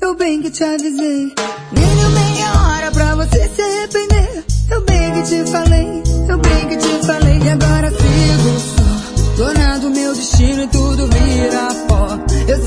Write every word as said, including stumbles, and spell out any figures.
eu bem que te avisei. Nem deu meia hora pra você se arrepender. Eu bem que te falei, eu bem que te falei. E agora sigo só, tornado meu destino e tudo vira pó. Eu